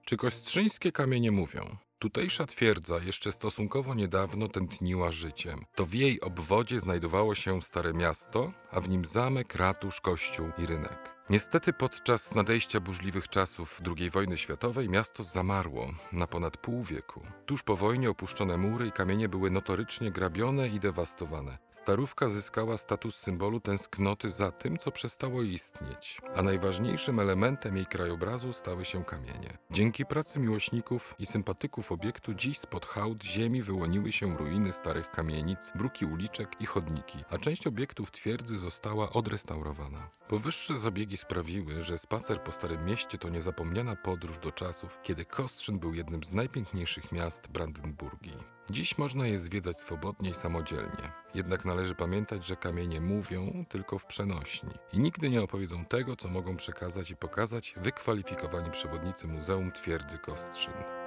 Czy kostrzyńskie kamienie mówią? Tutejsza twierdza jeszcze stosunkowo niedawno tętniła życiem. To w jej obwodzie znajdowało się Stare Miasto, a w nim zamek, ratusz, kościół i rynek. Niestety podczas nadejścia burzliwych czasów II wojny światowej miasto zamarło na ponad pół wieku. Tuż po wojnie opuszczone mury i kamienie były notorycznie grabione i dewastowane. Starówka zyskała status symbolu tęsknoty za tym, co przestało istnieć, a najważniejszym elementem jej krajobrazu stały się kamienie. Dzięki pracy miłośników i sympatyków obiektu dziś spod hałd ziemi wyłoniły się ruiny starych kamienic, bruki uliczek i chodniki, a część obiektów twierdzy została odrestaurowana. Powyższe zabiegi sprawiły, że spacer po Starym Mieście to niezapomniana podróż do czasów, kiedy Kostrzyn był jednym z najpiękniejszych miast Brandenburgii. Dziś można je zwiedzać swobodnie i samodzielnie, jednak należy pamiętać, że kamienie mówią tylko w przenośni i nigdy nie opowiedzą tego, co mogą przekazać i pokazać wykwalifikowani przewodnicy Muzeum Twierdzy Kostrzyn.